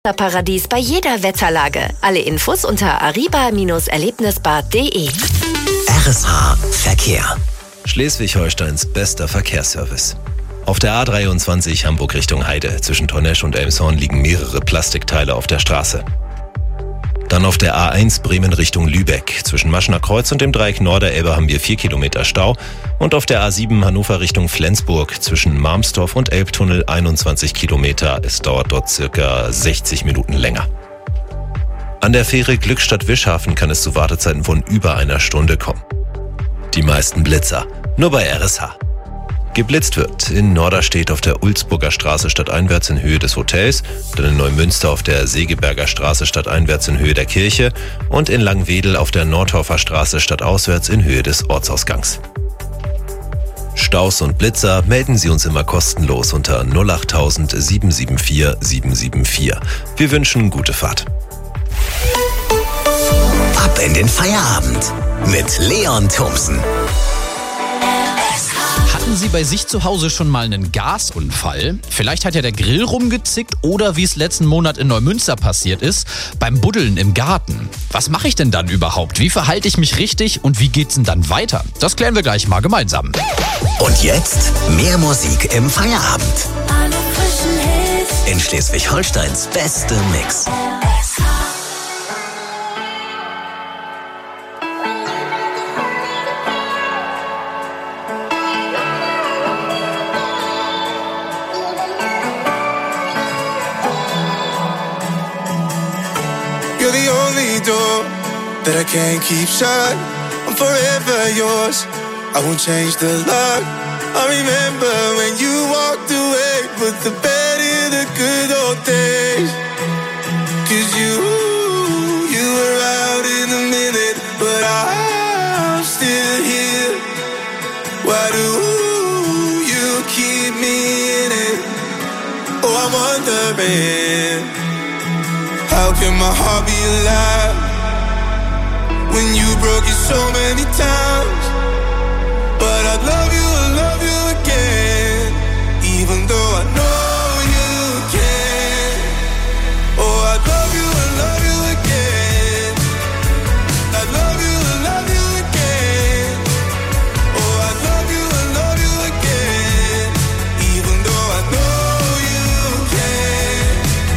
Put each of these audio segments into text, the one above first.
Paradies bei jeder Wetterlage. Alle Infos unter ariba-erlebnisbad.de. RSH Verkehr. Schleswig-Holsteins bester Verkehrsservice. Auf der A23 Hamburg Richtung Heide zwischen Tonnesch und Elmshorn liegen mehrere Plastikteile auf der Straße. Dann auf der A1 Bremen Richtung Lübeck. Zwischen Maschner Kreuz und dem Dreieck Norderelbe haben wir 4 Kilometer Stau. Und auf der A7 Hannover Richtung Flensburg zwischen Marmstorf und Elbtunnel 21 Kilometer. Es dauert dort circa 60 Minuten länger. An der Fähre Glückstadt-Wischhafen kann es zu Wartezeiten von über einer Stunde kommen. Die meisten Blitzer, nur bei RSH. Geblitzt wird in Norderstedt auf der Ulzburger Straße stadteinwärts in Höhe des Hotels, dann in Neumünster auf der Segeberger Straße stadteinwärts in Höhe der Kirche und in Langwedel auf der Nordhorfer Straße stadtauswärts in Höhe des Ortsausgangs. Staus und Blitzer melden Sie uns immer kostenlos unter 08000 774 774. Wir wünschen gute Fahrt. Ab in den Feierabend mit Leon Thomsen. Hatten Sie bei sich zu Hause schon mal einen Gasunfall? Vielleicht hat ja der Grill rumgezickt oder wie es letzten Monat in Neumünster passiert ist, beim Buddeln im Garten. Was mache ich denn dann überhaupt? Wie verhalte ich mich richtig und wie geht's denn dann weiter? Das klären wir gleich mal gemeinsam. Und jetzt mehr Musik im Feierabend. Alle frischen Hits. In Schleswig-Holsteins beste Mix. You're the only door that I can't keep shut. I'm forever yours, I won't change the lock. I remember when you walked away, put the bed in the good old days. 'Cause you were out in a minute, but I'm still here. Why do you keep me in it? Oh, I'm wondering, how can my heart be alive when you broke it so many times? But I love you again, even though I know you can. Oh, I love you again. I love you again. Oh, I love you again, even though I know you can.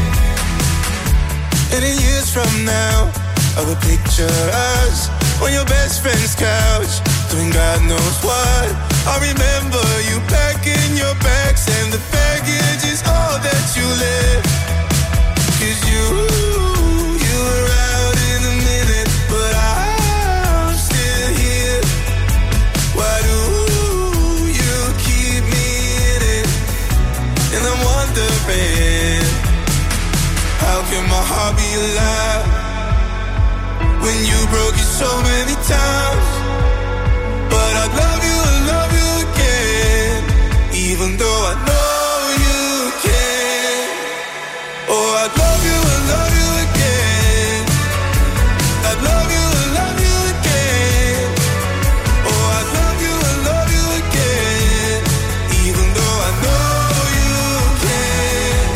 And in years from now, I will picture us on your best friend's couch, doing God knows what. I remember you packing your bags and the baggage is all that you left. 'Cause you were out in a minute, but I'm still here. Why do you keep me in it? And I'm wondering, how can my heart be alive when you broke it so many times? But I love you again, even though I know you can. Oh, I love you again. I love you again. Oh, I love you again, even though I know you can.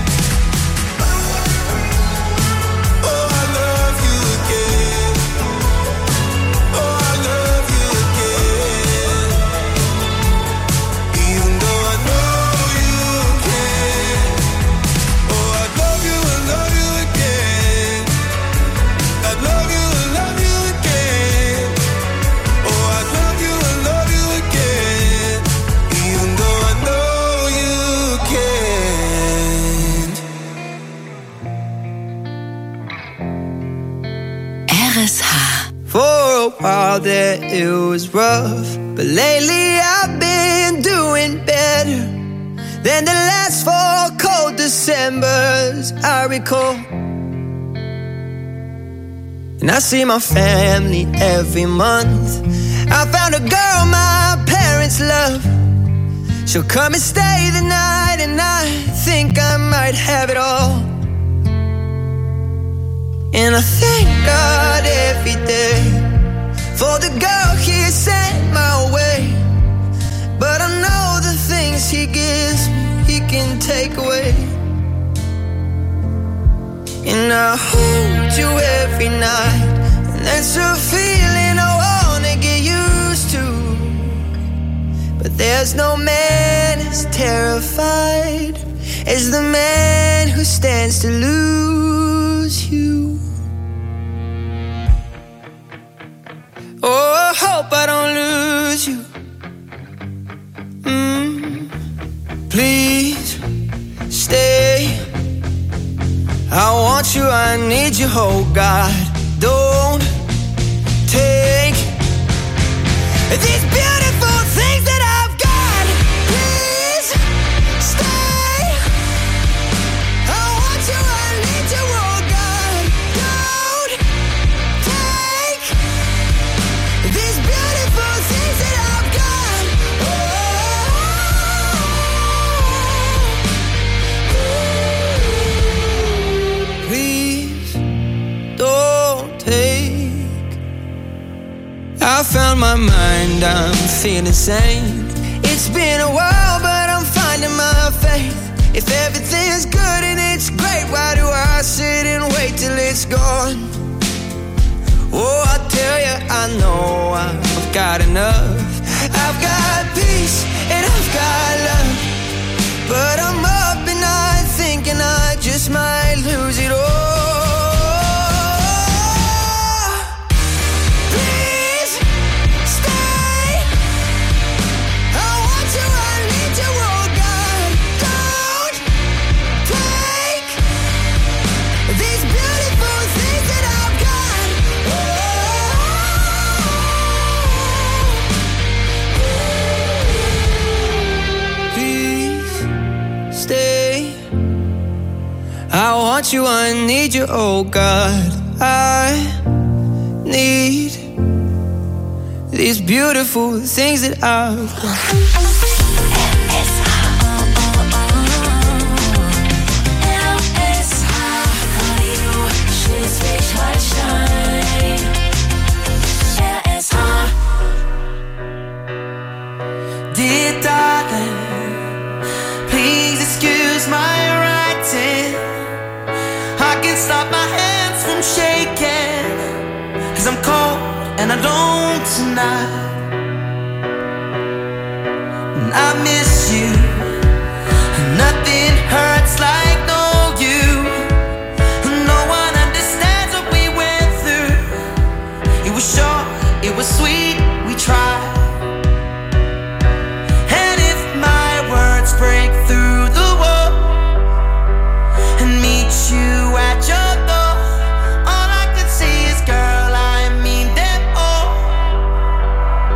Oh, I love you again. Oh, I love you again, even though I know you can. Oh, I love you again. I love you again. Oh, I love you again, even though I know you can. RSH. For a while there it was rough, but lately I've been doing better than the last 4 cold Decembers I recall. And I see my family every month. I found a girl my parents love. She'll come and stay the night, and I think I might have it all. And I thank God every day for the girl He sent my way. But I know the things He gives me, He can take away. And I hold you every night, and that's a feeling I wanna get used to. But there's no man as terrified as the man who stands to lose you. Oh, I hope I don't lose you. Please stay. I want you, I need you, oh God. Don't take these beautiful things that I've got. Please stay. I want you, I need you, oh God. Don't take these beautiful things that I've got. Please don't take. I found my mind, I'm feeling sane. It's been a while, but I'm finding my faith. If everything's good and it's great, why do I sit and wait till it's gone? Oh, I tell you, I know I've got enough. I've got peace and I've got love, but I'm up at night thinking I just might lose it all. Please stay. I want you, I need you, oh God. Don't take these beautiful things that I've got. Please stay. I want you, I need you, oh God. I need these beautiful things that I've got. Dear darling, please excuse my writing. I can't stop my hands from shaking, 'cause I'm cold and I don't tonight. And I miss you, and nothing hurts like no you. No one understands what we went through. It was short, it was sweet, we tried. Break through the wall and meet you at your door. All I can say is, girl, I mean them all.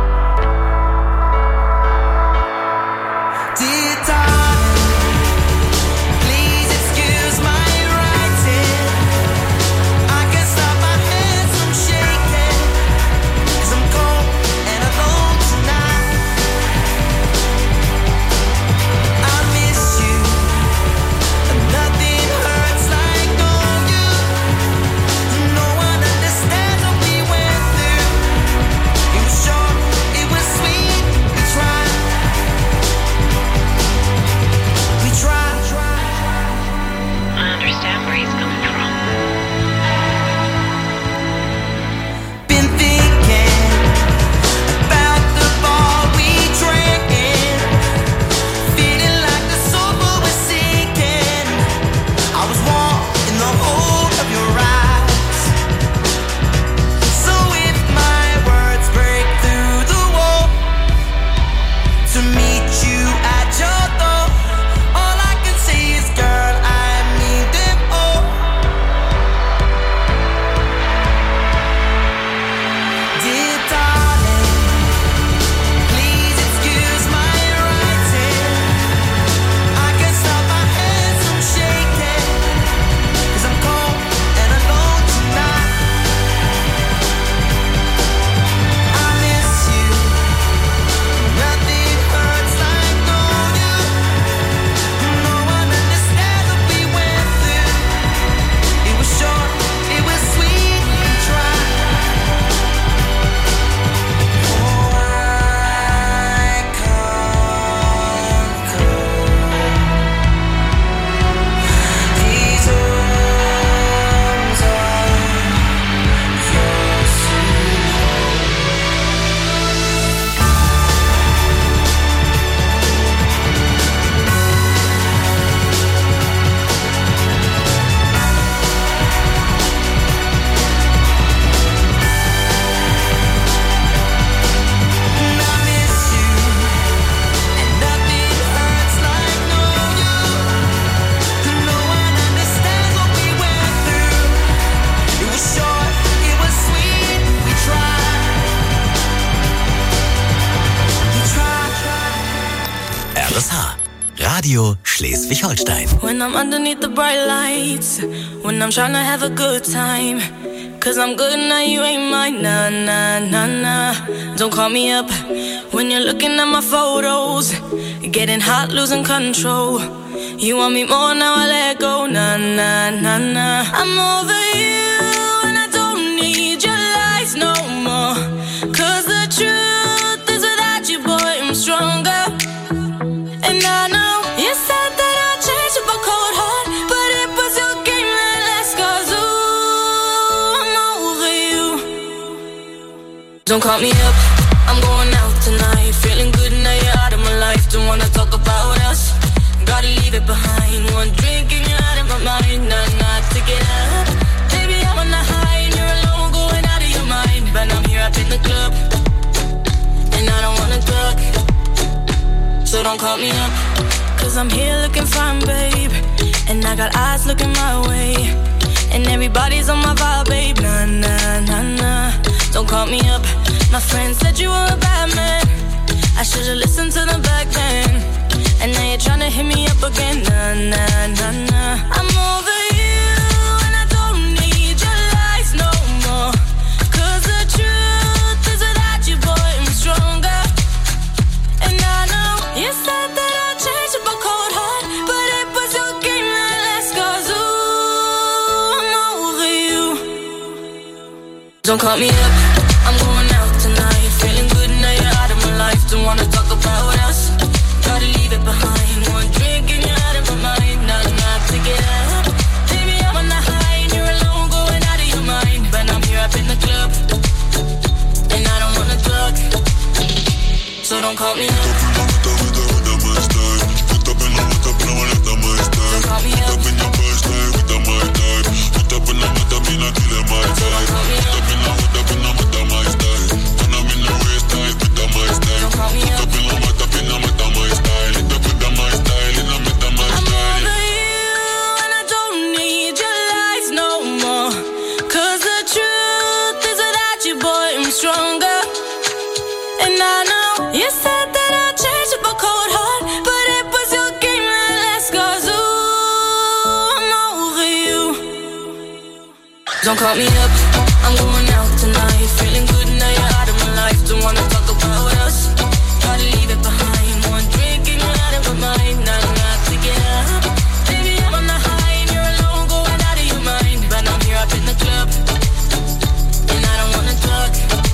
Radio Schleswig-Holstein. When I'm underneath the bright lights, when I'm trying to have a good time, 'cause I'm good now, you ain't mine, nah, nah, nah, nah. Don't call me up when you're looking at my photos, getting hot, losing control. You want me more, now I let go, nah, nah, nah, nah. I'm over you and I don't need your lies no more, 'cause the truth is without you, boy, I'm stronger. And I know you said that I'd change up a cold heart, but it was your game that last, 'cause ooh, I'm over you. Don't call me up, I'm going out tonight, feeling good now you're out of my life. Don't wanna talk about us, gotta leave it behind. One drink and you're out of my mind, not to get up. Baby, I'm on the high and you're alone, going out of your mind. But I'm here up in the club, and I don't wanna talk, so don't call me up, 'cause I'm here looking fine, babe, and I got eyes looking my way, and everybody's on my vibe, babe, nah, nah, nah, nah. Don't call me up, my friend said you were a bad man, I should've listened to them back then, and now you're tryna hit me up again, nah, nah, nah, nah. I'm over you and I don't need your lies no more, 'cause the truth is without you, boy, I'm stronger. And I know you said that I'd change up a cold heart, but it was your game that last, 'cause ooh, I'm over you. Don't call me up, I'm going out tonight, feeling good now you're out of my life. Don't wanna talk about us, gotta leave it behind. One drink and you're out of my mind, not to get up. Baby, I'm on the high and you're alone, going out of your mind. But I'm here up in the club, and I don't wanna talk, so don't call me up. Stronger, and I know you said that I'd change up a cold heart, but it was your game that last, 'cause ooh, I'm over you. Don't call me up, I'm going out tonight, feeling good now you're out of my life. Don't wanna talk about us, gotta leave it behind. One drink and you're out of my mind, not to get up. Baby, I'm on the high and you're alone, going out of your mind. But I'm here up in the club, and I don't wanna talk,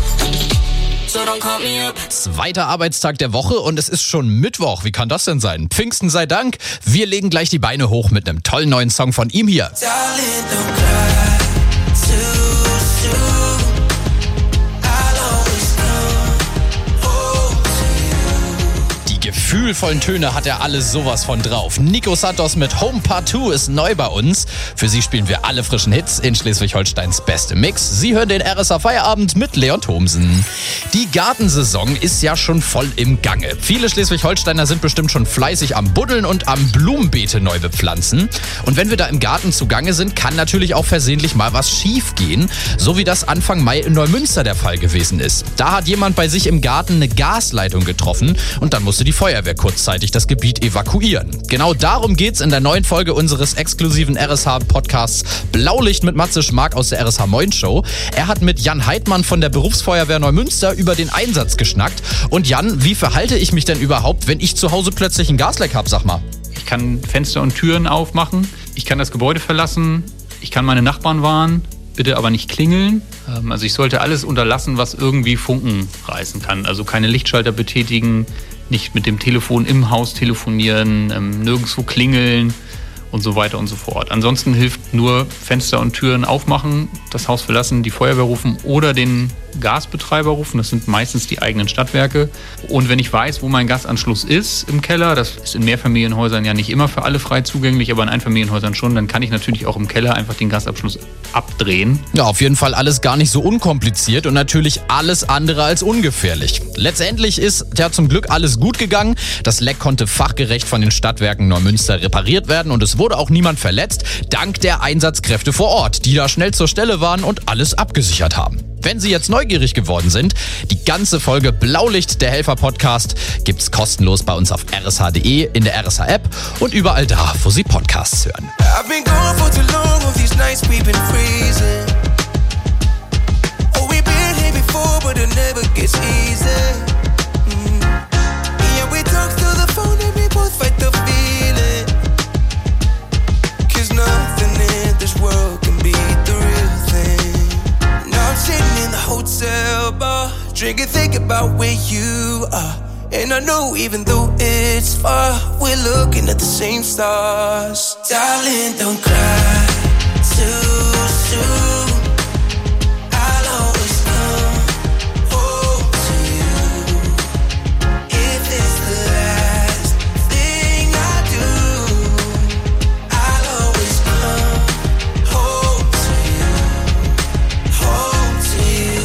so don't call me up. Zweiter Arbeitstag der Woche und es ist schon Mittwoch. Wie kann das denn sein? Pfingsten sei Dank. Wir legen gleich die Beine hoch mit einem tollen neuen Song von ihm hier. Darling, don't cry too soon. I'll always come home to you. Die gefühlvollen Töne hat er alle sowas von drauf. Nico Santos mit Home Part 2 ist neu bei uns. Für Sie spielen wir alle frischen Hits in Schleswig-Holsteins beste Mix. Sie hören den RSA Feierabend mit Leon Thomsen. Die Gartensaison ist ja schon voll im Gange. Viele Schleswig-Holsteiner sind bestimmt schon fleißig am Buddeln und am Blumenbeete neu bepflanzen. Und wenn wir da im Garten zugange sind, kann natürlich auch versehentlich mal was schief gehen. So wie das Anfang Mai in Neumünster der Fall gewesen ist. Da hat jemand bei sich im Garten eine Gasleitung getroffen und dann musste die Feuerwehr kurzzeitig das Gebiet evakuieren. Genau darum geht's in der neuen Folge unseres exklusiven RSH-Podcasts Blaulicht mit Matze Schmark aus der RSH Moin Show. Er hat mit Jan Heidmann von der Berufsfeuerwehr Neumünster über den Einsatz geschnackt. Und Jan, wie verhalte ich mich denn überhaupt, wenn ich zu Hause plötzlich ein Gasleck habe, sag mal? Ich kann Fenster und Türen aufmachen, ich kann das Gebäude verlassen, ich kann meine Nachbarn warnen, bitte aber nicht klingeln. Also ich sollte alles unterlassen, was irgendwie Funken reißen kann. Also keine Lichtschalter betätigen, nicht mit dem Telefon im Haus telefonieren, nirgendwo klingeln und so weiter und so fort. Ansonsten hilft nur Fenster und Türen aufmachen, das Haus verlassen, die Feuerwehr rufen oder den Gasbetreiber rufen. Das sind meistens die eigenen Stadtwerke. Und wenn ich weiß, wo mein Gasanschluss ist im Keller, das ist in Mehrfamilienhäusern ja nicht immer für alle frei zugänglich, aber in Einfamilienhäusern schon, dann kann ich natürlich auch im Keller einfach den Gasabschluss abdrehen. Ja, auf jeden Fall alles gar nicht so unkompliziert und natürlich alles andere als ungefährlich. Letztendlich ist ja zum Glück alles gut gegangen. Das Leck konnte fachgerecht von den Stadtwerken Neumünster repariert werden und es wurde auch niemand verletzt, dank der Einsatzkräfte vor Ort, die da schnell zur Stelle waren und alles abgesichert haben. Wenn Sie jetzt neugierig geworden sind, die ganze Folge Blaulicht, der Helfer-Podcast, gibt's kostenlos bei uns auf rsh.de, in der RSH-App und überall da, wo Sie Podcasts hören. I've been gone for too long, of these nights we've been freezing. Oh, we've been here before, but it never gets easy. Yeah, we talk through the phone and we both fight the feeling. 'Cause nothing in this world can beat the real thing. Now I'm sitting in the hotel bar, drinking, thinking about where you are. And I know even though it's far, we're looking at the same stars. Darling, don't cry too soon. I'll always come home to you. If it's the last thing I do, I'll always come home to you. Home to you.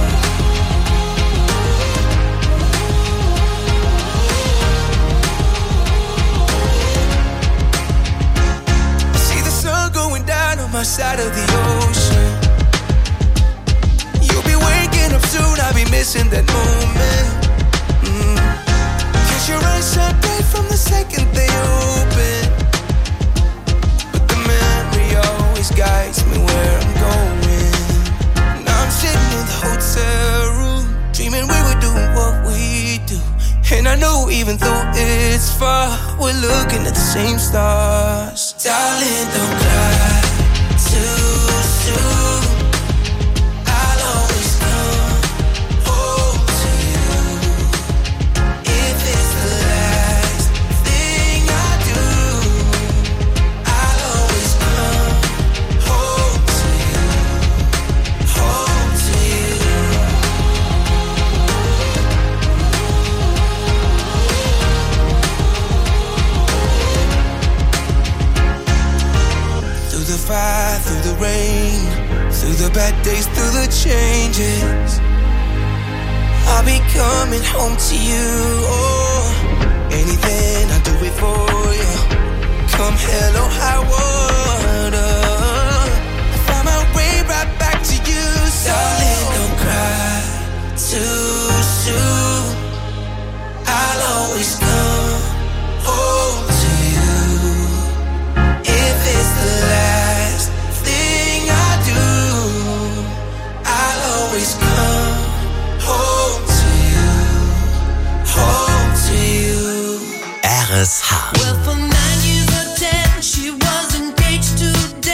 My side of the ocean. You'll be waking up soon, I'll be missing that moment. 'Cause your eyes shine bright from the second they open. But the memory always guides me where I'm going. Now I'm sitting in the hotel room, dreaming we were doing what we do. And I know even though it's far, we're looking at the same stars. Darling, don't cry too soon. I'll always come home to you. If it's the last thing I do, I'll always come home to you. Home to you. Through the fire, through the rain, through the bad days, through the changes, I'll be coming home to you. Oh, anything I do it for you. Come hell or high water, I find my way right back to you. So darling, don't cry too soon. I'll always come home to you. If it's the last thing I do, I'll always come home to you. Home to you. RSH. Well, for 9 years or 10, she was engaged to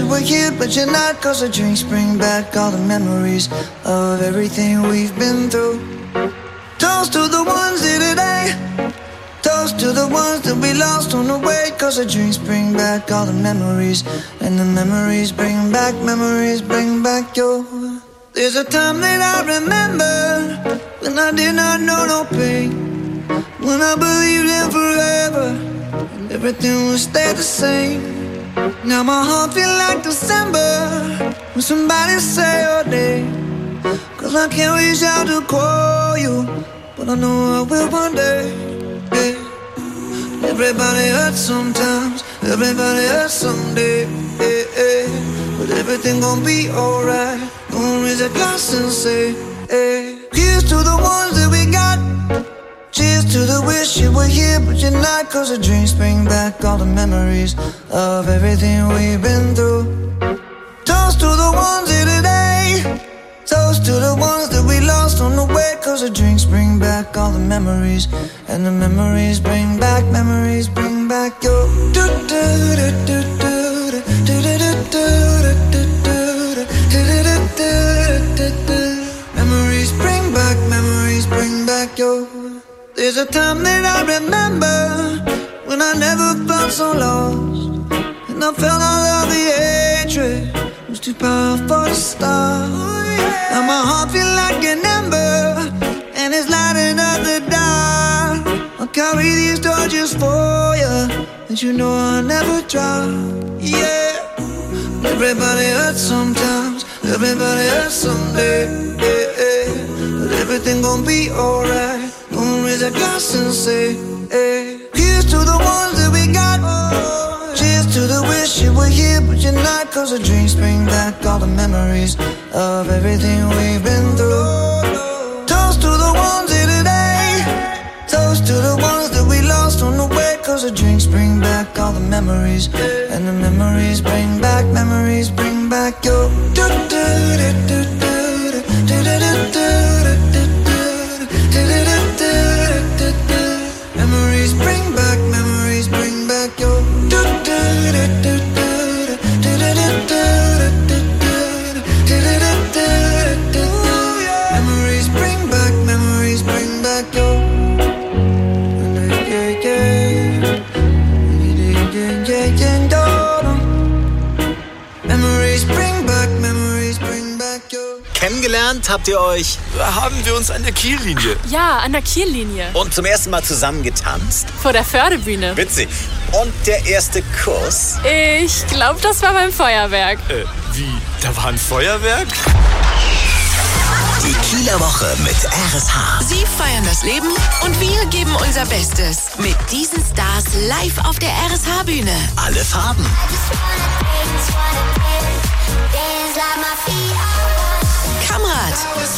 you were here, but you're not. Cause the drinks bring back all the memories of everything we've been through. Toast to the ones here today. Toast to the ones that we lost on the way. Cause the drinks bring back all the memories. And the memories bring back your. There's a time that I remember when I did not know no pain. When I believed in forever and everything would stay the same. Now my heart feel like December when somebody say your name. Cause I can't reach out to call you, but I know I will one day. Yeah. Everybody hurts sometimes, everybody hurts someday. Yeah, yeah. But everything gon' be alright. Gonna raise a glass and say, hey. Here's to the ones that we got. Cheers to the wish you were here, but you're not. Cause the drinks bring back all the memories of everything we've been through. Toast to the ones here today. Toast to the ones that we lost on the way. Cause the drinks bring back all the memories. And the memories bring back your. Memories bring back your. There's a time that I remember when I never felt so lost. And I felt all of the hatred was too powerful to stop. Now my heart feel like an ember and it's lighting up the dark. I'll carry these torches for you, and you know I'll never drop. Yeah. Everybody hurts sometimes, everybody hurts someday. Yeah, yeah. But everything gon' be alright. Gonna raise a glass and say, hey. Here's to the ones that we got. Cheers to the wish you were here, but you're not. Cause the drinks bring back all the memories of everything we've been through. Toast to the ones here today. Toast to the ones that we lost on the way. Cause the drinks bring back all the memories. And the memories bring back your. Memories bring back your. Memories bring back your. Memories bring back your. Kennengelernt habt ihr euch? Haben wir uns an der Kiellinie. Ja, an der Kiellinie. Und zum ersten Mal zusammen getanzt? Vor der Fördebühne. Witzig. Und der erste Kuss? Ich glaube, das war beim Feuerwerk. Wie? Da war ein Feuerwerk? Die Kieler Woche mit RSH. Sie feiern das Leben und wir geben unser Bestes. Mit diesen Stars live auf der RSH-Bühne. Alle Farben. Kamrat.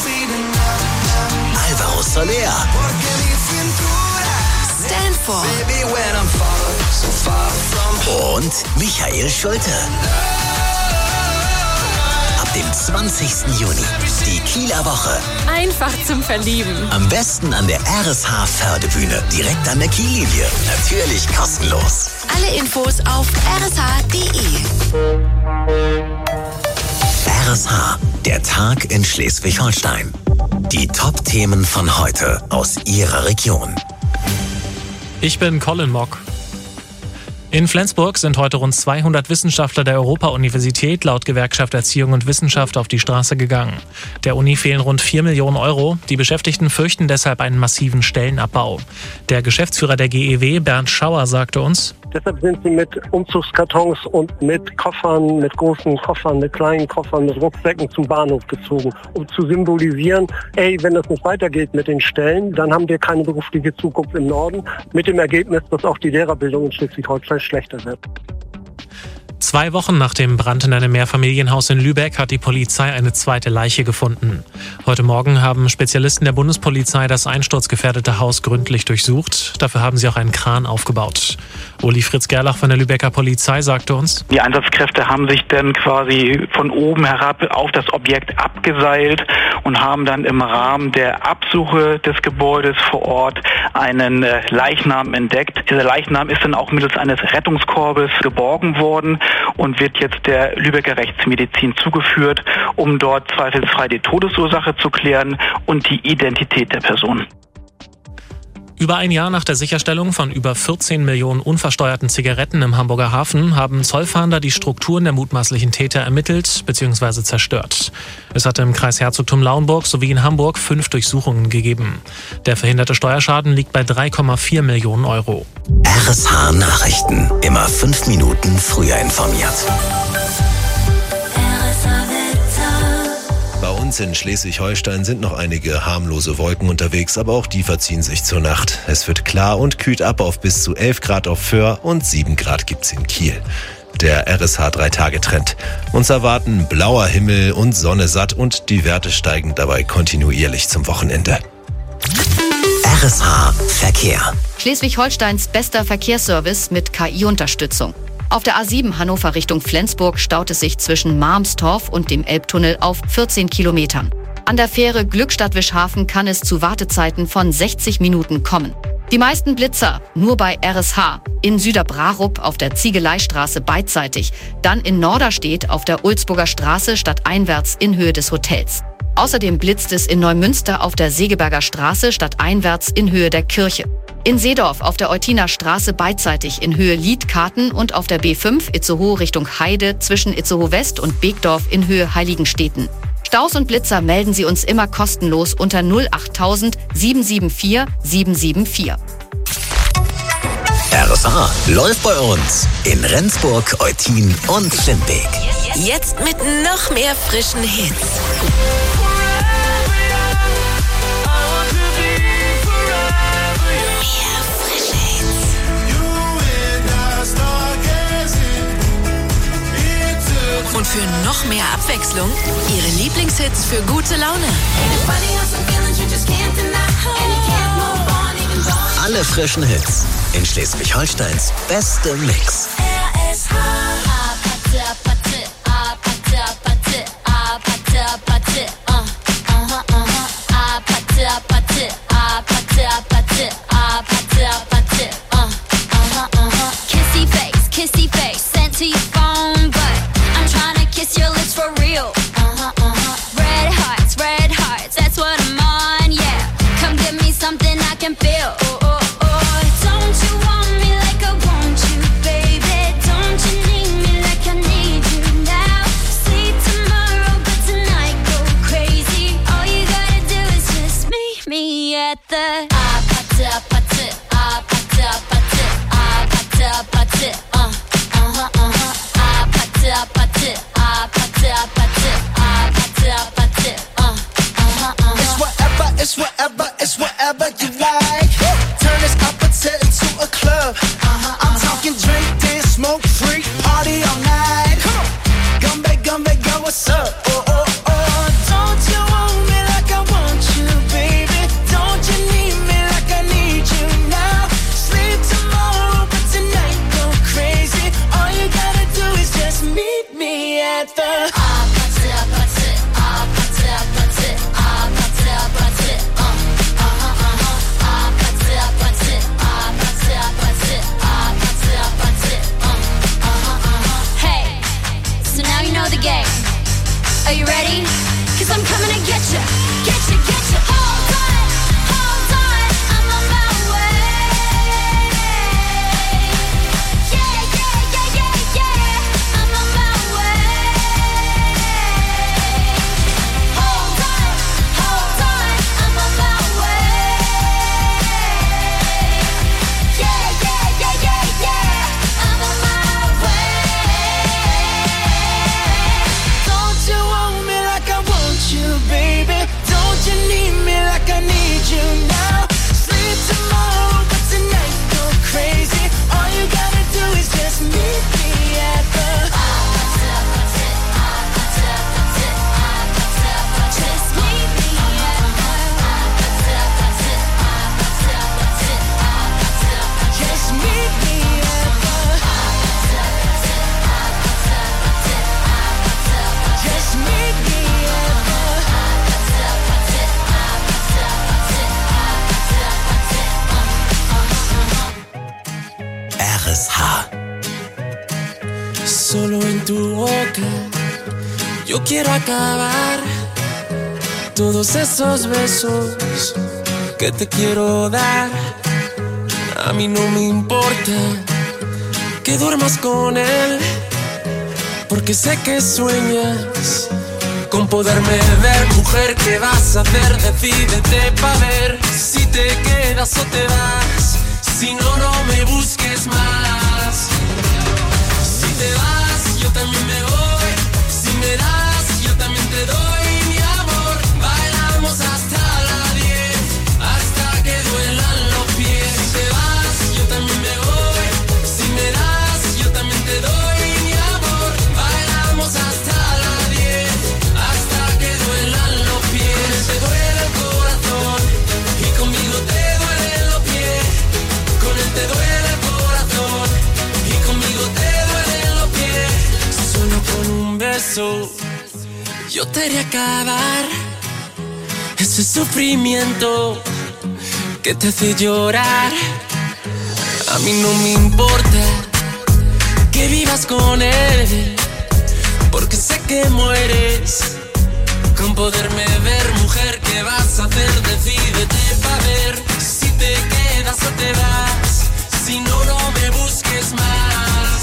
Alvaro Soler. Stanford. Und Michael Schulte. Ab dem 20. Juni. Die Kieler Woche. Einfach zum Verlieben. Am besten an der RSH Fördebühne. Direkt an der Kiellinie. Natürlich kostenlos. Alle Infos auf rsh.de. RSH, der Tag in Schleswig-Holstein. Die Top-Themen von heute aus Ihrer Region. Ich bin Colin Mock. In Flensburg sind heute rund 200 Wissenschaftler der Europa-Universität laut Gewerkschaft Erziehung und Wissenschaft auf die Straße gegangen. Der Uni fehlen rund 4 Millionen Euro. Die Beschäftigten fürchten deshalb einen massiven Stellenabbau. Der Geschäftsführer der GEW, Bernd Schauer, sagte uns: Deshalb sind sie mit Umzugskartons und mit Koffern, mit großen Koffern, mit kleinen Koffern, mit Rucksäcken zum Bahnhof gezogen, um zu symbolisieren, wenn das nicht weitergeht mit den Stellen, dann haben wir keine berufliche Zukunft im Norden, mit dem Ergebnis, dass auch die Lehrerbildung in Schleswig-Holstein schlechter wird. 2 Wochen nach dem Brand in einem Mehrfamilienhaus in Lübeck hat die Polizei eine zweite Leiche gefunden. Heute Morgen haben Spezialisten der Bundespolizei das einsturzgefährdete Haus gründlich durchsucht. Dafür haben sie auch einen Kran aufgebaut. Uli Fritz Gerlach von der Lübecker Polizei sagte uns: Die Einsatzkräfte haben sich dann quasi von oben herab auf das Objekt abgeseilt und haben dann im Rahmen der Absuche des Gebäudes vor Ort einen Leichnam entdeckt. Dieser Leichnam ist dann auch mittels eines Rettungskorbes geborgen worden. und wird jetzt der Lübecker Rechtsmedizin zugeführt, um dort zweifelsfrei die Todesursache zu klären und die Identität der Person. Über ein Jahr nach der Sicherstellung von über 14 Millionen unversteuerten Zigaretten im Hamburger Hafen haben Zollfahnder die Strukturen der mutmaßlichen Täter ermittelt bzw. zerstört. Es hatte im Kreis Herzogtum Lauenburg sowie in Hamburg 5 Durchsuchungen gegeben. Der verhinderte Steuerschaden liegt bei 3,4 Millionen Euro. RSH Nachrichten. Immer 5 Minuten früher informiert. Bei uns in Schleswig-Holstein sind noch einige harmlose Wolken unterwegs, aber auch die verziehen sich zur Nacht. Es wird klar und kühlt ab auf bis zu 11 Grad auf Föhr und 7 Grad gibt's in Kiel. Der RSH 3-Tage-Trend. Uns erwarten blauer Himmel und Sonne satt und die Werte steigen dabei kontinuierlich zum Wochenende. RSH Verkehr. Schleswig-Holsteins bester Verkehrsservice mit KI-Unterstützung. Auf der A7 Hannover Richtung Flensburg staut es sich zwischen Marmstorf und dem Elbtunnel auf 14 Kilometern. An der Fähre Glückstadt-Wischhafen kann es zu Wartezeiten von 60 Minuten kommen. Die meisten Blitzer nur bei RSH. In Süderbrarup auf der Ziegeleistraße beidseitig. Dann in Norderstedt auf der Ulzburger Straße stadteinwärts in Höhe des Hotels. Außerdem blitzt es in Neumünster auf der Segeberger Straße stadteinwärts in Höhe der Kirche. In Seedorf auf der Eutiner Straße beidseitig in Höhe Liedkarten und auf der B5 Itzehoe Richtung Heide zwischen Itzehoe West und Beekdorf in Höhe Heiligensteten. Staus und Blitzer melden Sie uns immer kostenlos unter 08000 774 774. RSH läuft bei uns in Rendsburg, Eutin und Schindbeek. Jetzt mit noch mehr frischen Hits. Und für noch mehr Abwechslung, Ihre Lieblingshits für gute Laune. Alle frischen Hits in Schleswig-Holsteins beste Mix. Kissy face, sent to your phone, but I'm trying to kiss your lips for real. Red hearts, that's what I'm on, yeah. Come give me something I can feel. Don't you want me like I want you, baby? Don't you need me like I need you now? Sleep tomorrow, but tonight go crazy. All you gotta do is just meet me at the It's whatever you like. Turn this appetite into a club. I'm talking drink, dance, smoke, freak, party all night. Come on, Gumbe, go, what's up? Don't you want me like I want you, baby? Don't you need me like I need you now? Sleep tomorrow, but tonight go crazy. All you gotta do is just meet me at the Are you ready? 'Cause I'm coming to get you, get you, get you. Hold on, I'm on my way. Yeah, I'm on my way. Hold on, I'm on my way. Yeah, I'm on my way. Don't you want me like I want you, baby? Don't you need me like I need you now? Sleep tomorrow, but tonight go crazy. All you gotta do is just meet me at the Just meet me at Just meet me at Just meet me at tu boca. Yo quiero acabar todos esos besos que te quiero dar. A mí no me importa que duermas con él, porque sé que sueñas con poderme ver. Mujer, ¿qué vas a hacer? Decídete pa' ver si te quedas o te vas. Si no, no me busques más. Si te vas, yo también me voy. Si me das, yo también te doy mi amor. Bailamos hasta las 10, hasta que duelan los pies. Si te vas, yo también me voy. Si me das, yo también te doy mi amor. Bailamos hasta las 10, hasta que duelan los pies. Te duele el corazón y conmigo te duelen los pies. Con él te duele el corazón y conmigo te duelen los pies. Solo con un beso yo te haré acabar ese sufrimiento que te hace llorar. A mí no me importa que vivas con él, porque sé que mueres con poderme ver. Mujer, ¿qué vas a hacer? Decídete pa' ver si te quedas o te vas. Si no, no me busques más.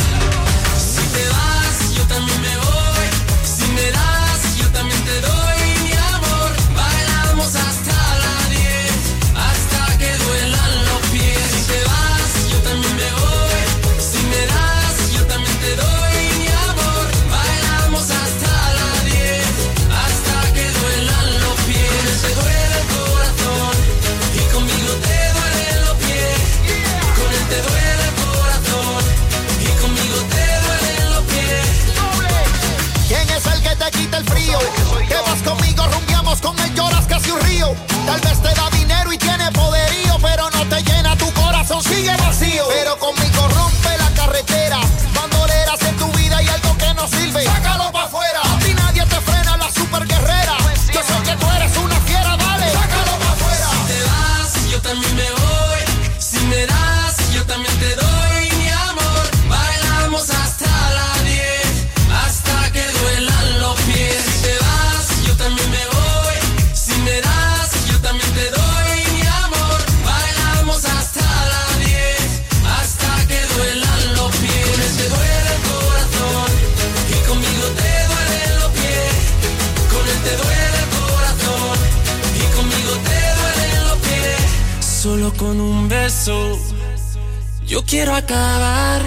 Si te vas, yo también me voy. Si me das, yo también te doy mi amor. Bailamos hasta las 10, hasta que duelan los pies. Si te vas, yo también me voy. Si me das, yo también te doy mi amor. Bailamos hasta las 10, hasta que duelan los pies. Te duele el corazón y conmigo te duelen los pies. Con él te duele el corazón y conmigo te duelen los pies. ¿Quién es el que te quita el frío? Que vas conmigo, rumbiamos, con él lloras casi un río. Tal vez te da dinero y tiene poderío, pero no te llena tu corazón, sigue vacío. Pero conmigo rompe la carretera. Bandoleras en tu vida y algo que no sirve, sácalo pa' afuera. A ti nadie te frena, la super guerrera. Yo sé que tú eres una fiera, dale, sácalo pa' afuera. Si te vas, yo también me voy. Si me das, yo también te doy mi amor. Bailamos hasta las 10, hasta que duelan los pies. Si te vas, yo también me voy. Si me das, yo también te doy mi amor. Bailamos hasta las 10, hasta que duelan los pies. Te duele el corazón y conmigo te duelen los pies. Con él te duele el corazón y conmigo te duelen los pies. Solo con un beso yo quiero acabar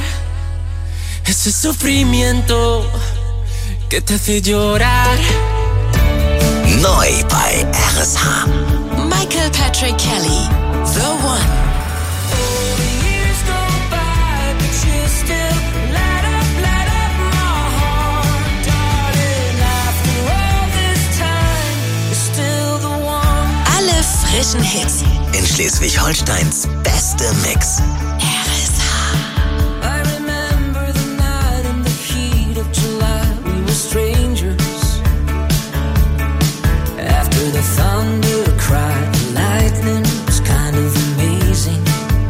ese sufrimiento que te hace llorar. Neu bei RSH. Michael Patrick Kelly, The One. Alle frischen Hits. In Schleswig-Holsteins beste Mix. I remember the night in the heat of July. We were strangers. After the thunder cried, the lightning was kind of amazing.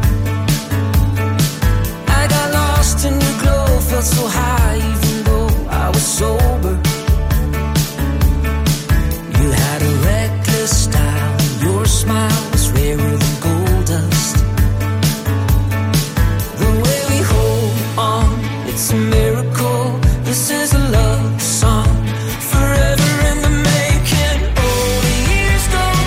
I got lost in your glow, felt so high even though I was sober. You had a reckless style, your smile was rarer than gold dust. The way we hold on, it's a miracle. This is a love song, forever in the making. Oh, the years go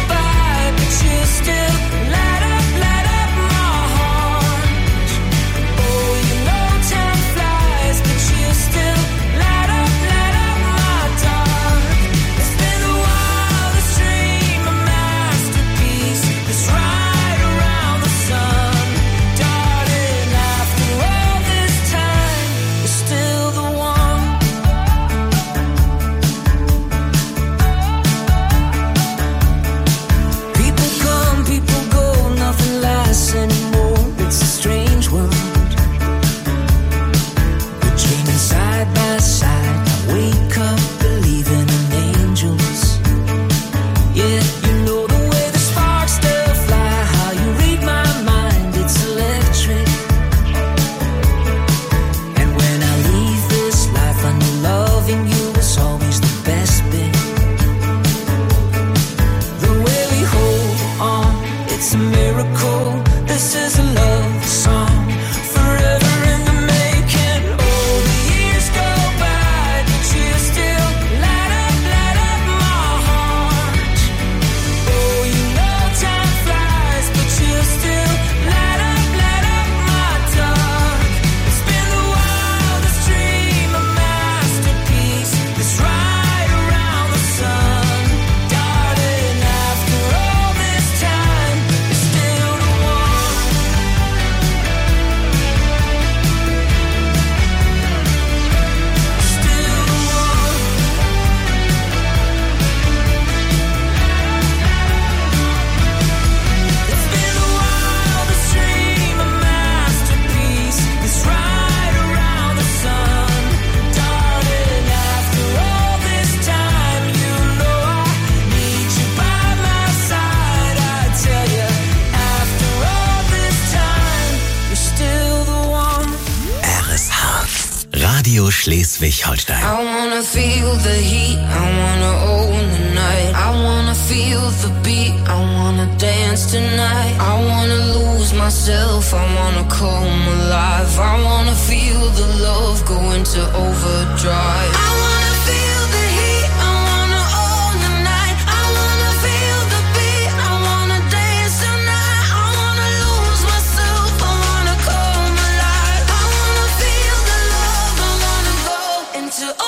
Schleswig-Holstein. I wanna feel the heat, I wanna own the night. I wanna feel the beat, I wanna dance tonight. I wanna lose myself, I wanna come alive. I wanna feel the love go into overdrive. I wanna feel the heat, I wanna own the night. I wanna feel the beat, I wanna dance tonight. I wanna lose myself, I wanna come alive. I wanna feel the love, I wanna go into overdrive.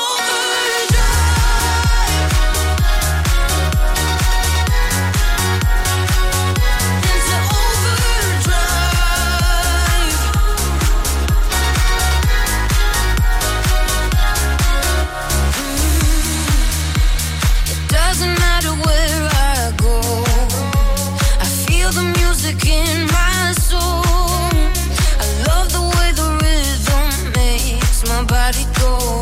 In my soul, I love the way the rhythm makes my body go.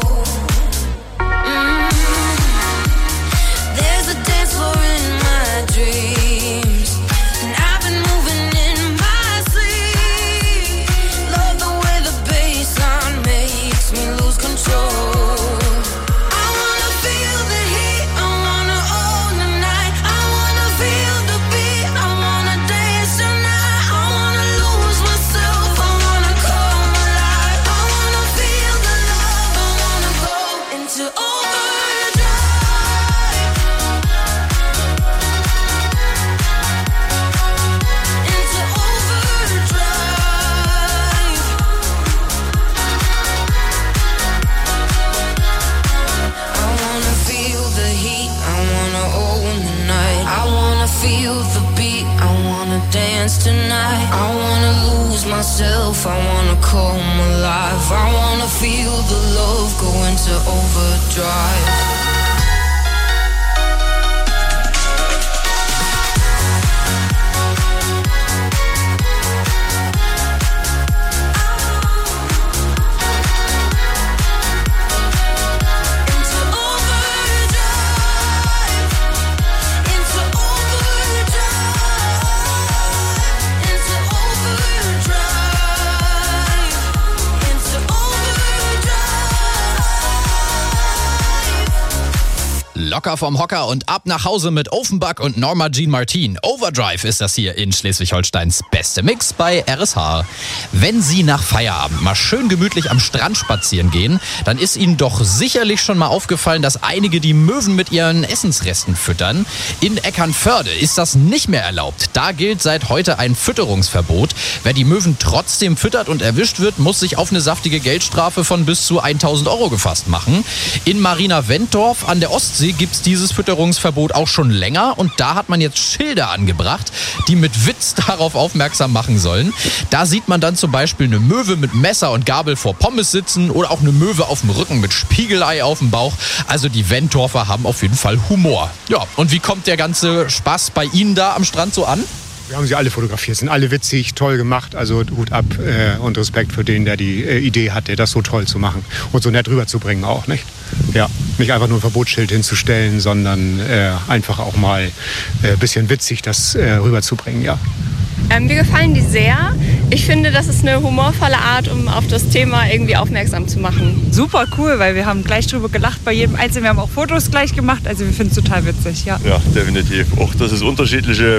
There's a dance floor in my dreams, and I've been moving in my sleep. Love the way the bassline makes me lose control. I wanna feel the heat, I wanna own the night. I wanna feel the beat, I wanna dance tonight. I wanna lose myself, I wanna come alive. I wanna feel the love, I wanna go into overdrive. Into overdrive. I wanna feel the heat, I wanna own the night. I wanna feel the beat, I wanna dance tonight. I wanna lose myself, I wanna come alive. I wanna feel the love go into overdrive. Locker vom Hocker und ab nach Hause mit Offenbach und Norma Jean Martin. Overdrive ist das hier in Schleswig-Holsteins beste Mix bei RSH. Wenn Sie nach Feierabend mal schön gemütlich am Strand spazieren gehen, dann ist Ihnen doch sicherlich schon mal aufgefallen, dass einige die Möwen mit ihren Essensresten füttern. In Eckernförde ist das nicht mehr erlaubt. Da gilt seit heute ein Fütterungsverbot. Wer die Möwen trotzdem füttert und erwischt wird, muss sich auf eine saftige Geldstrafe von bis zu 1.000 € gefasst machen. In Marina Wentorf an der Ostsee gibt's dieses Fütterungsverbot auch schon länger und da hat man jetzt Schilder angebracht, die mit Witz darauf aufmerksam machen sollen. Da sieht man dann zum Beispiel eine Möwe mit Messer und Gabel vor Pommes sitzen oder auch eine Möwe auf dem Rücken mit Spiegelei auf dem Bauch. Also die Wentorfer haben auf jeden Fall Humor. Ja, und wie kommt der ganze Spaß bei Ihnen da am Strand so an? Wir haben sie alle fotografiert, sind alle witzig, toll gemacht, also Hut ab und Respekt für den, der die Idee hatte, das so toll zu machen und so nett rüberzubringen auch, nicht? Ja, nicht einfach nur ein Verbotsschild hinzustellen, sondern einfach auch mal ein bisschen witzig das rüberzubringen, ja. Mir gefallen die sehr. Ich finde, das ist eine humorvolle Art, um auf das Thema irgendwie aufmerksam zu machen. Super cool, weil wir haben gleich drüber gelacht bei jedem Einzelnen. Wir haben auch Fotos gleich gemacht, also wir finden es total witzig, ja. Ja, definitiv. Auch, dass es unterschiedliche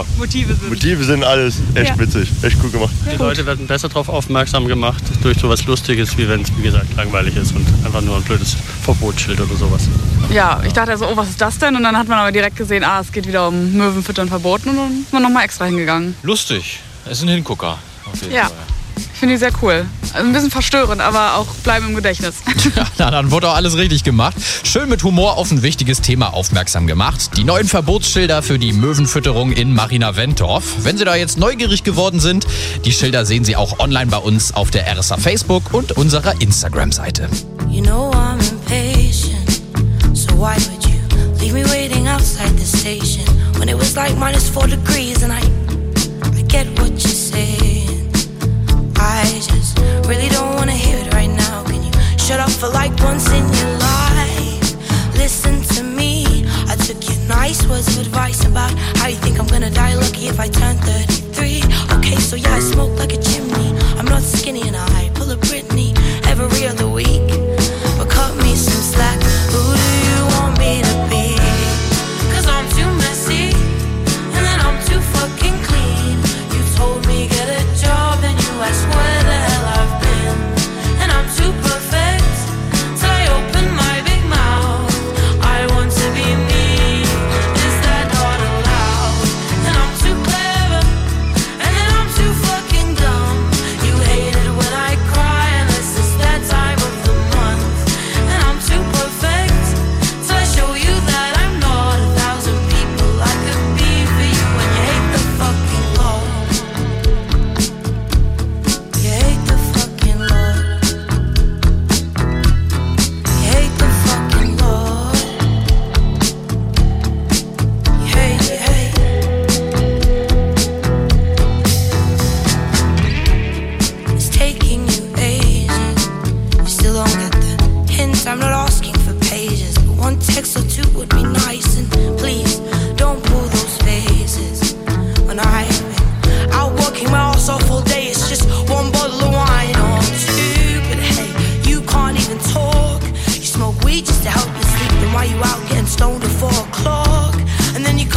Motive sind, alles echt witzig, echt cool gemacht. Die Leute werden besser darauf aufmerksam gemacht durch sowas Lustiges, wie wenn es, wie gesagt, langweilig ist und einfach nur ein blödes Verbotsschild oder sowas. Ja, ich dachte so, oh, was ist das denn? Und dann hat man aber direkt gesehen, es geht wieder um Möwenfüttern verboten und dann ist man nochmal extra hingegangen. Lustig, es ist ein Hingucker. Auf jeden Fall. Ich finde die sehr cool. Ein bisschen verstörend, aber auch bleiben im Gedächtnis. Ja, dann wurde auch alles richtig gemacht. Schön mit Humor auf ein wichtiges Thema aufmerksam gemacht. Die neuen Verbotsschilder für die Möwenfütterung in Marina Wentorf. Wenn Sie da jetzt neugierig geworden sind, die Schilder sehen Sie auch online bei uns auf der RSH Facebook und unserer Instagram-Seite. You know I'm impatient, so why would you leave me waiting outside the station when it was like -4 degrees and I get what you're saying. I just really don't wanna hear it right now. Can you shut up for like once in your life? Listen to me. I took your nice words of advice about how you think I'm gonna die lucky if I turn 33. Okay, so yeah, I smoke like a chimney. I'm not skinny and I pull a Britney every other week.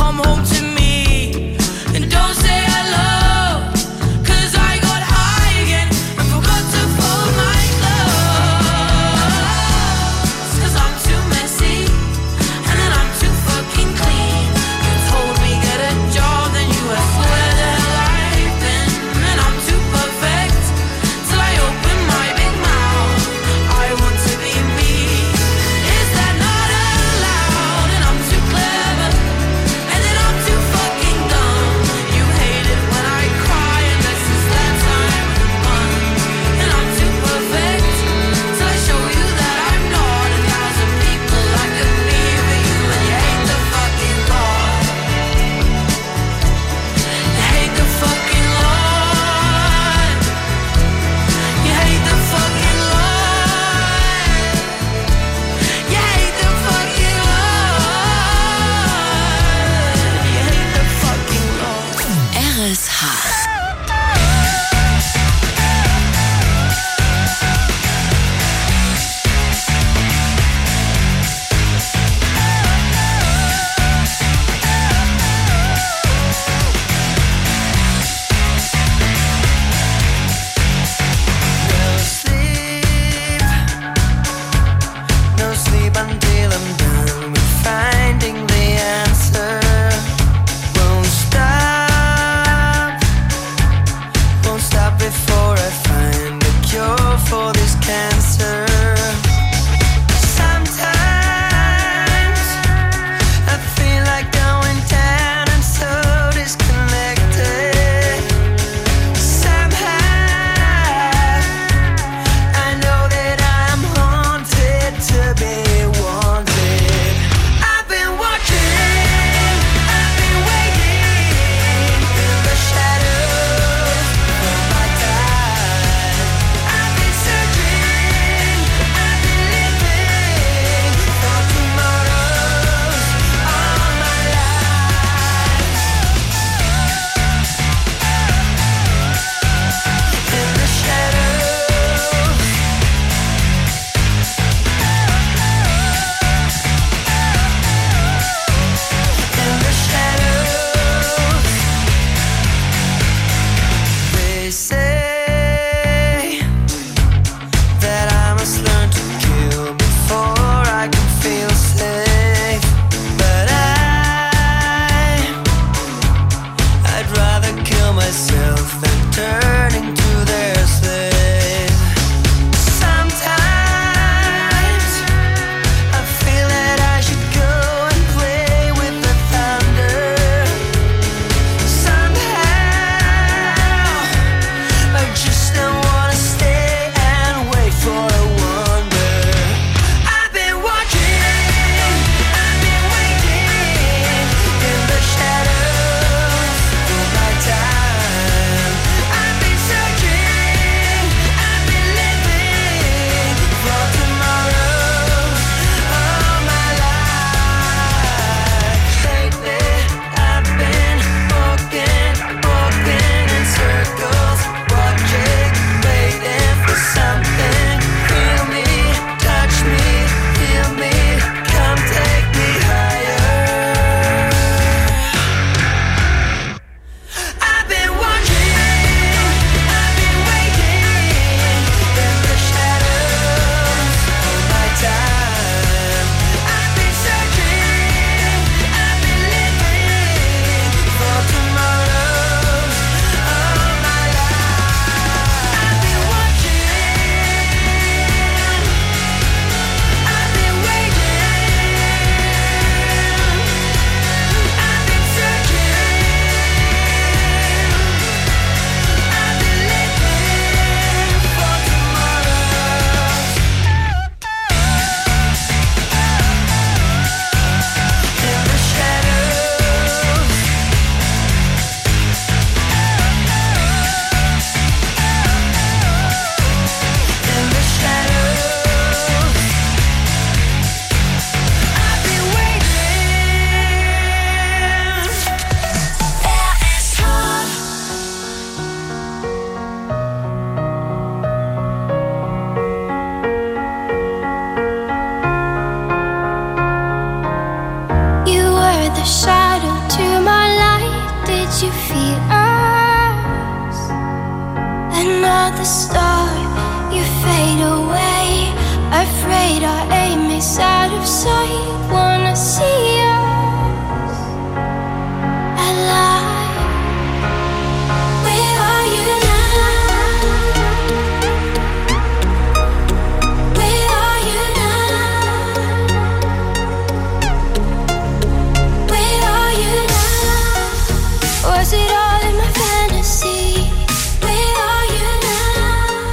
come home to me and don't say hello, 'cause I got high again and forgot to fold my clothes. 'Cause I'm too messy and then I'm too fucking clean. You told me get a job, then you asked where the hell I've been, and I'm too perfect till I open my big mouth. I want to be me. Is that not allowed? And I'm too clever, and then I'm too start, you fade away. Afraid our aim is out of sight. Wanna see us alive. Where are you now? Where are you now? Where are you now? Was it all in my fantasy? Where are you now?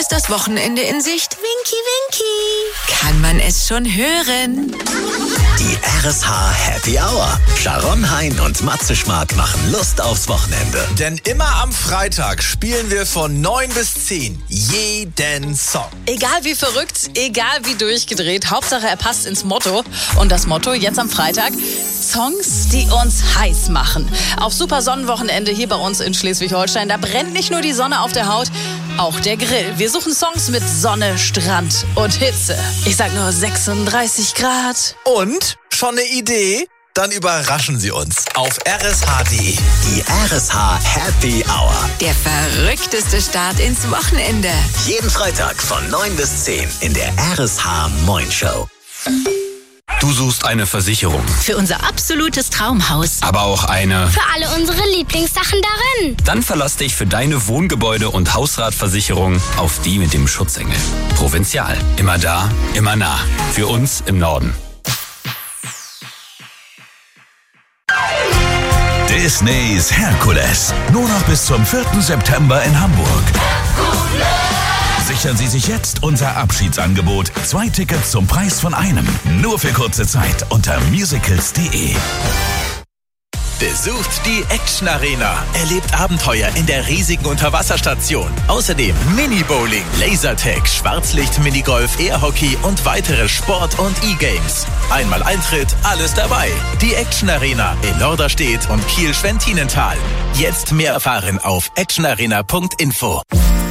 ist das Wochenende in Sicht. Winky, winky. Kann man es schon hören? Die RSH Happy Hour. Sharon Hein und Matze Schmark machen Lust aufs Wochenende. Denn immer am Freitag spielen wir von 9 bis 10 jeden Song. Egal wie verrückt, egal wie durchgedreht, Hauptsache er passt ins Motto. Und das Motto jetzt am Freitag: Songs, die uns heiß machen. Auf Super Sonnenwochenende hier bei uns in Schleswig-Holstein, da brennt nicht nur die Sonne auf der Haut, auch der Grill. Wir suchen Songs mit Sonne, Strand und Hitze. Ich sag nur 36 Grad. Und? Schon eine Idee? Dann überraschen Sie uns auf rsh.de. Die RSH Happy Hour. Der verrückteste Start ins Wochenende. Jeden Freitag von 9 bis 10 in der RSH Moin Show. Du suchst eine Versicherung. Für unser absolutes Traumhaus. Aber auch eine... Für alle unsere Lieblingssachen darin. Dann verlass dich für deine Wohngebäude- und Hausratversicherung auf die mit dem Schutzengel. Provinzial. Immer da, immer nah. Für uns im Norden. Disneys Herkules. Nur noch bis zum 4. September in Hamburg. Sichern Sie sich jetzt unser Abschiedsangebot. 2 Tickets zum Preis von einem. Nur für kurze Zeit unter musicals.de. Besucht die Action Arena. Erlebt Abenteuer in der riesigen Unterwasserstation. Außerdem Mini-Bowling, Lasertag, Schwarzlicht-Minigolf, Airhockey und weitere Sport- und E-Games. Einmal Eintritt, alles dabei. Die Action Arena in Norderstedt und Kiel-Schwentinental. Jetzt mehr erfahren auf actionarena.info.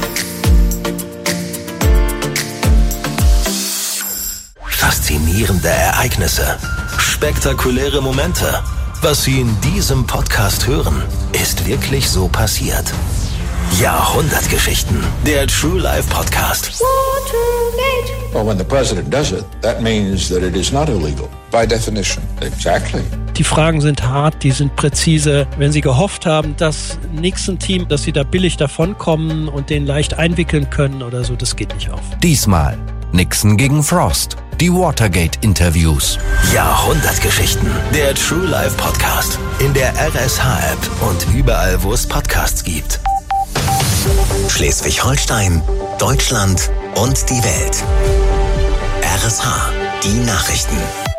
Faszinierende Ereignisse. Spektakuläre Momente. Was Sie in diesem Podcast hören, ist wirklich so passiert. Jahrhundertgeschichten. Der True Life Podcast. Well, when the president does it, that means that it is not illegal. By definition. Exactly. Die Fragen sind hart, die sind präzise. Wenn Sie gehofft haben, dass Nixon-Team, dass Sie da billig davonkommen und den leicht einwickeln können oder so, das geht nicht auf. Diesmal Nixon gegen Frost. Die Watergate-Interviews. Jahrhundertgeschichten. Der True Life Podcast. In der RSH-App und überall, wo es Podcasts gibt. Schleswig-Holstein, Deutschland und die Welt. RSH. Die Nachrichten.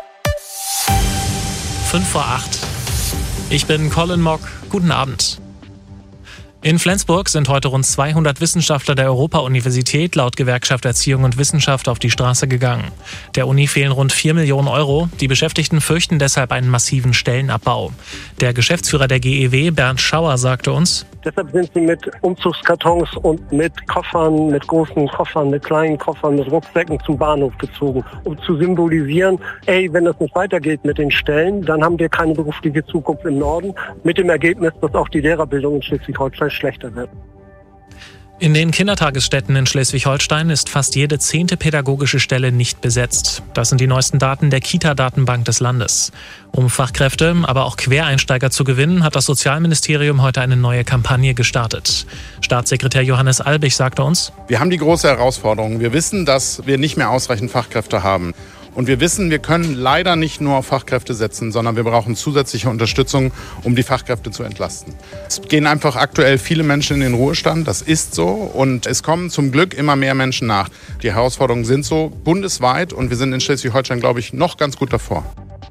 7:55. Ich bin Colin Mock. Guten Abend. In Flensburg sind heute rund 200 Wissenschaftler der Europa-Universität laut Gewerkschaft Erziehung und Wissenschaft auf die Straße gegangen. Der Uni fehlen rund 4 Millionen Euro. Die Beschäftigten fürchten deshalb einen massiven Stellenabbau. Der Geschäftsführer der GEW, Bernd Schauer, sagte uns: Deshalb sind sie mit Umzugskartons und mit Koffern, mit großen Koffern, mit kleinen Koffern, mit Rucksäcken zum Bahnhof gezogen, um zu symbolisieren, wenn das nicht weitergeht mit den Stellen, dann haben wir keine berufliche Zukunft im Norden, mit dem Ergebnis, dass auch die Lehrerbildung in Schleswig-Holstein schlechter wird. In den Kindertagesstätten in Schleswig-Holstein ist fast jede 10. pädagogische Stelle nicht besetzt. Das sind die neuesten Daten der Kita-Datenbank des Landes. Um Fachkräfte, aber auch Quereinsteiger zu gewinnen, hat das Sozialministerium heute eine neue Kampagne gestartet. Staatssekretär Johannes Albig sagte uns: Wir haben die große Herausforderung. Wir wissen, dass wir nicht mehr ausreichend Fachkräfte haben. Und wir wissen, wir können leider nicht nur auf Fachkräfte setzen, sondern wir brauchen zusätzliche Unterstützung, um die Fachkräfte zu entlasten. Es gehen einfach aktuell viele Menschen in den Ruhestand, das ist so. Und es kommen zum Glück immer mehr Menschen nach. Die Herausforderungen sind so bundesweit und wir sind in Schleswig-Holstein, glaube ich, noch ganz gut davor.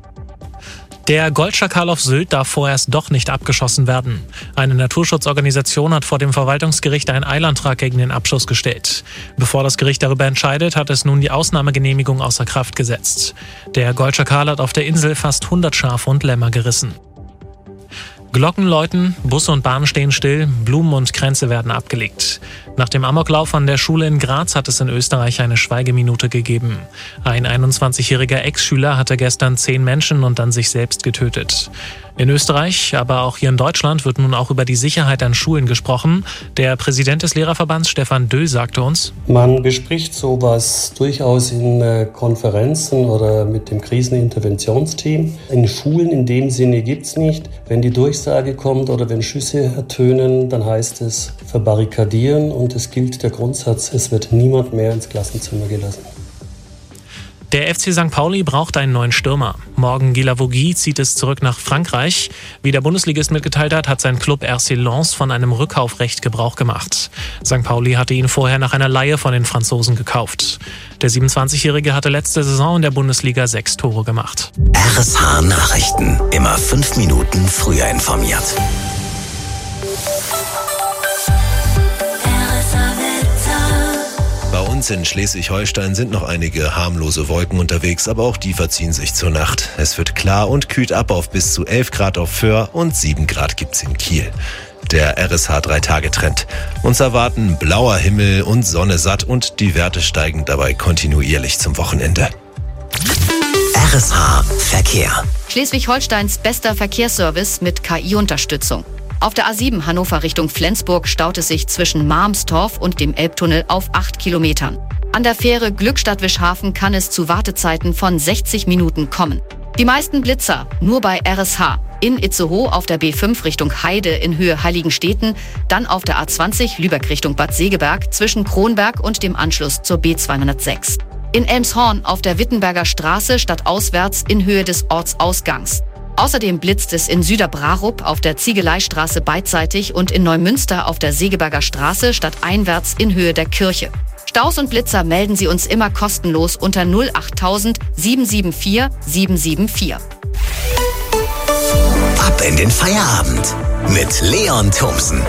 Der Goldschakal auf Sylt darf vorerst doch nicht abgeschossen werden. Eine Naturschutzorganisation hat vor dem Verwaltungsgericht einen Eilantrag gegen den Abschuss gestellt. Bevor das Gericht darüber entscheidet, hat es nun die Ausnahmegenehmigung außer Kraft gesetzt. Der Goldschakal hat auf der Insel fast 100 Schafe und Lämmer gerissen. Glocken läuten, Busse und Bahnen stehen still, Blumen und Kränze werden abgelegt. Nach dem Amoklauf an der Schule in Graz hat es in Österreich eine Schweigeminute gegeben. Ein 21-jähriger Ex-Schüler hatte gestern 10 Menschen und dann sich selbst getötet. In Österreich, aber auch hier in Deutschland wird nun auch über die Sicherheit an Schulen gesprochen. Der Präsident des Lehrerverbands, Stefan Döll, sagte uns: Man bespricht sowas durchaus in Konferenzen oder mit dem Kriseninterventionsteam. In Schulen in dem Sinne gibt es nicht. Wenn die Durchsage kommt oder wenn Schüsse ertönen, dann heißt es verbarrikadieren und es gilt der Grundsatz, es wird niemand mehr ins Klassenzimmer gelassen. Der FC St. Pauli braucht einen neuen Stürmer. Morgan Guilavogui zieht es zurück nach Frankreich. Wie der Bundesligist mitgeteilt hat, hat sein Club RC Lens von einem Rückkaufrecht Gebrauch gemacht. St. Pauli hatte ihn vorher nach einer Leihe von den Franzosen gekauft. Der 27-Jährige hatte letzte Saison in der Bundesliga 6 Tore gemacht. RSH Nachrichten. Immer 5 Minuten früher informiert. Bei uns in Schleswig-Holstein sind noch einige harmlose Wolken unterwegs, aber auch die verziehen sich zur Nacht. Es wird klar und kühlt ab auf bis zu 11 Grad auf Föhr und 7 Grad gibt's in Kiel. Der RSH 3-Tage-Trend. Uns erwarten blauer Himmel und Sonne satt und die Werte steigen dabei kontinuierlich zum Wochenende. RSH Verkehr. Schleswig-Holsteins bester Verkehrsservice mit KI-Unterstützung. Auf der A7 Hannover Richtung Flensburg staut es sich zwischen Marmstorf und dem Elbtunnel auf 8 Kilometern. An der Fähre Glückstadt-Wischhafen kann es zu Wartezeiten von 60 Minuten kommen. Die meisten Blitzer nur bei RSH. In Itzehoe auf der B5 Richtung Heide in Höhe Heiligensteten, dann auf der A20 Lübeck Richtung Bad Segeberg zwischen Kronberg und dem Anschluss zur B206. In Elmshorn auf der Wittenberger Straße stadtauswärts in Höhe des Ortsausgangs. Außerdem blitzt es in Süderbrarup auf der Ziegeleistraße beidseitig und in Neumünster auf der Segeberger Straße stadteinwärts in Höhe der Kirche. Staus und Blitzer melden Sie uns immer kostenlos unter 08000 774 774. Ab in den Feierabend mit Leon Thomsen.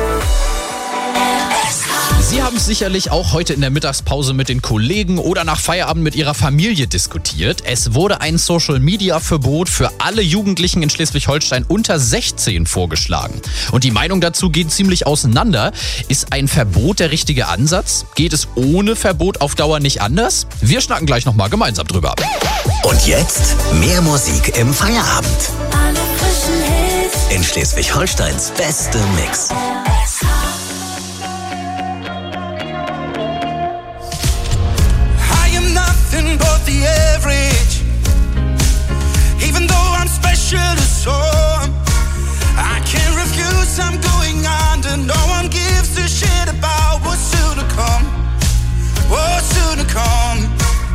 Sie haben es sicherlich auch heute in der Mittagspause mit den Kollegen oder nach Feierabend mit Ihrer Familie diskutiert. Es wurde ein Social-Media-Verbot für alle Jugendlichen in Schleswig-Holstein unter 16 vorgeschlagen. Und die Meinung dazu geht ziemlich auseinander. Ist ein Verbot der richtige Ansatz? Geht es ohne Verbot auf Dauer nicht anders? Wir schnacken gleich nochmal gemeinsam drüber. Und jetzt mehr Musik im Feierabend. In Schleswig-Holsteins beste Mix. But the average, even though I'm special to some, I can't refuse, I'm going under. No one gives a shit about what's soon to come, what's soon to come.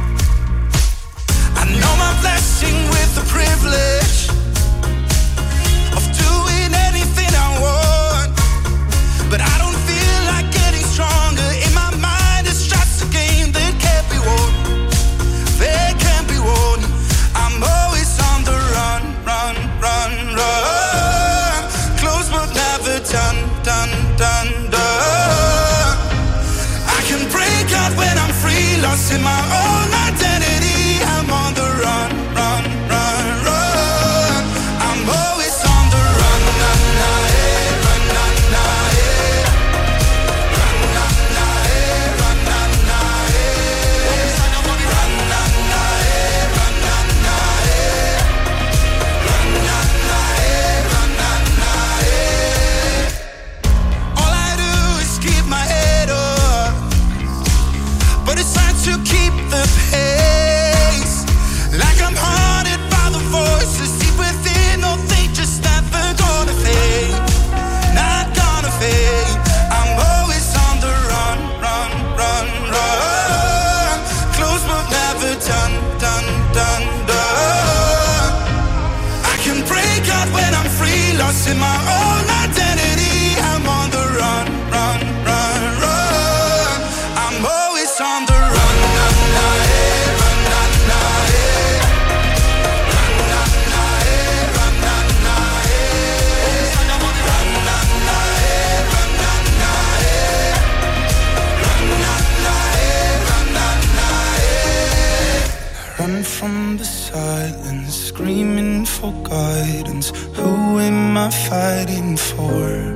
I know my blessing with the privilege of doing anything I want, but I don't feel like getting stronger. In my mind it's just a game that can't be won. They can't be won. I'm always on the run, run, run, run. Close but never done, done, done, done. I can break out when I'm free, lost in my own identity. I'm on the run, run, run, run. I'm always on the run, na, na, eh, run, na, na, eh. Run, na, na, eh, run, na, na, eh. Run, na, na, eh, run, na, na, eh. Run, na, na, eh, run, na, na, eh. All I do is keep my head up, but it's hard to keep the pace. Like I'm haunted by the voices deep within. No, they just never gonna fade, not gonna fade. I'm always on the run, run, run, run. Close but never done, done, done, done. I can break out when I'm free, lost in my own identity. I'm on the run, run, run, run. I'm always on the run, na, na, eh, run, na, na, eh. Run, na, na, eh, run, na, na, eh. Run, na, na, eh, run, na, na, eh. Run, na, na, eh, run, na, na, eh. Run from the silence, screaming for guidance. Who am I fighting for?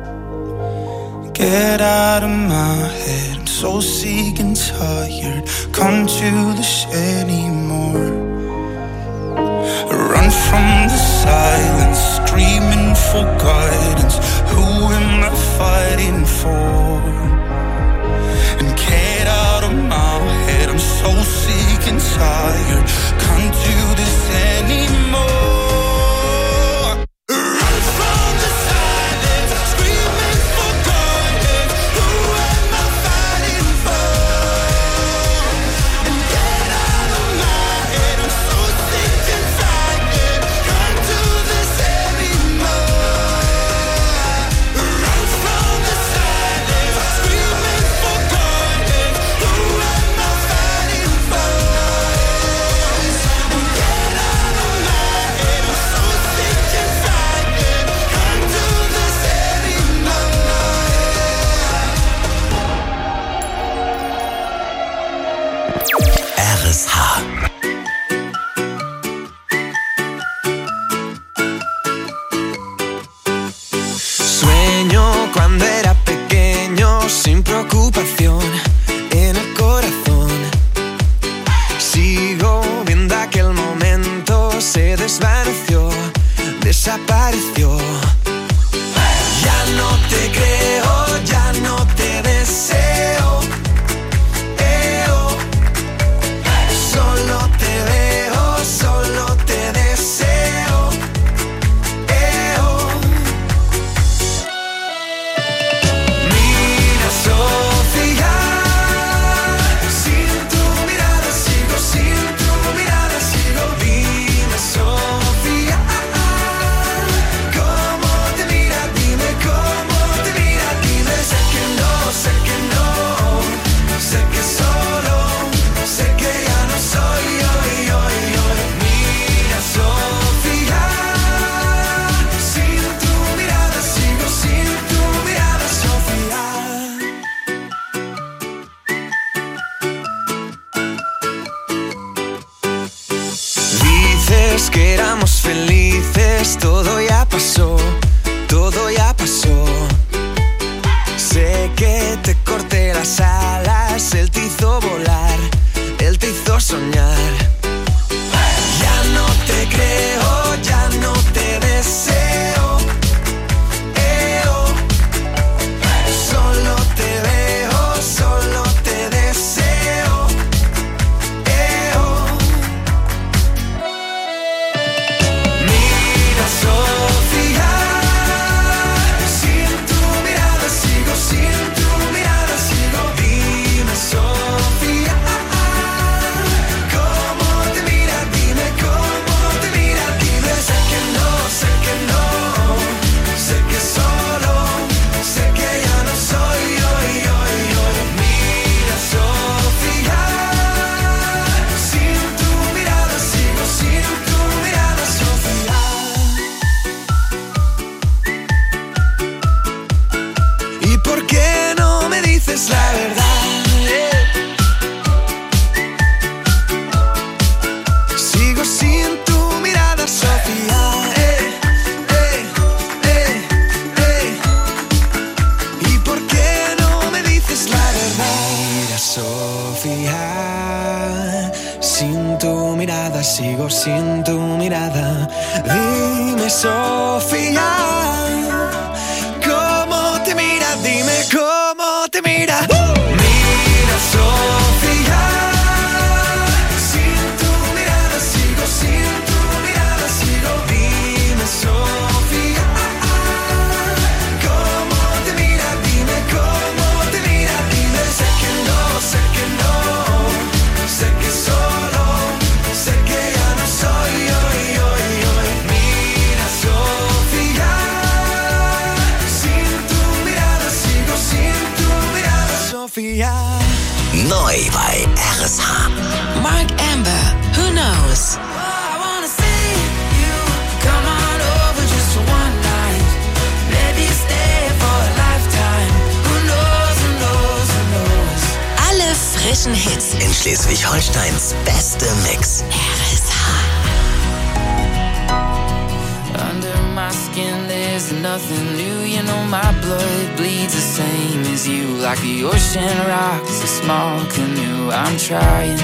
Get out of my head, I'm so sick and tired. Come to this anymore. Run from the silence, screaming for guidance. Who am I fighting for? And get out of my head, I'm so sick and tired. Can't do this anymore. Run from the silence, screaming for guidance. Who am I fighting for? And get out of my las alas, él te hizo volar, él te hizo soñar. Ya no te creo, ya no te deseo. Solo te veo, solo te deseo. Mira, Sofía, sin tu mirada sigo, sin tu mirada sigo. Dime, Sofía, ¿cómo te mira? Dime, ¿cómo te mira? Dime, sé que no, sé que no, sé que solo, sé que ya no soy hoy. Mira, Sofía, sin tu mirada sigo, sin tu mirada, Sofía. ¿Y por qué no me dices la verdad? Sigo sin tu mirada, Sofía. ¿Y por qué no me dices la verdad? Mira, Sofía, sin tu mirada sigo, sin tu mirada. Dime, Sofía, ¿cómo te mira? Dime, ¿cómo te mira? Mira, Sofía, sin tu mirada sigo, sin tu mirada sigo. Dime, Sofía, ¿cómo te mira? Dime, ¿cómo te mira? Dime, sé que no, sé que no, sé que solo, sé que ya no soy hoy. Mira, Sofía, sin tu mirada sigo, sin tu mirada, Sofía. Neu bei RSH. Mark Amber, who knows? I wanna see you come on over just for one night. Maybe stay for a lifetime. Who knows, who knows, who knows? Alle frischen Hits. In Schleswig-Holsteins beste Mix. Under my skin there's nothing new. You know my blood bleeds the same as you. Like the ocean rocks a small canoe. I'm trying.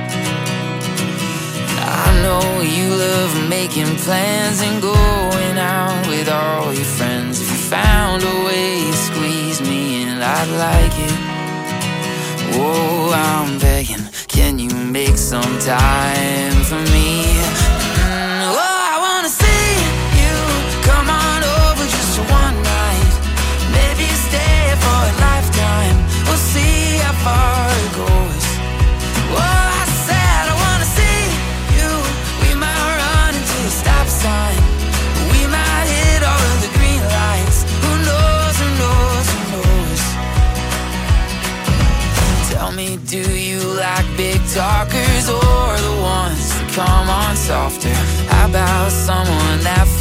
I know you love making plans and going out with all your friends. If you found a way to squeeze me in, I'd like it. Whoa, I'm begging, can you make some time for me? I wanna see you come on over just for one night. Maybe stay for a lifetime. We'll see how far it goes. I said I wanna see you. We might run into a stop sign. We might hit all of the green lights. Who knows, who knows, who knows? Tell me, do you like big talkers or the ones that come on softer? How about someone that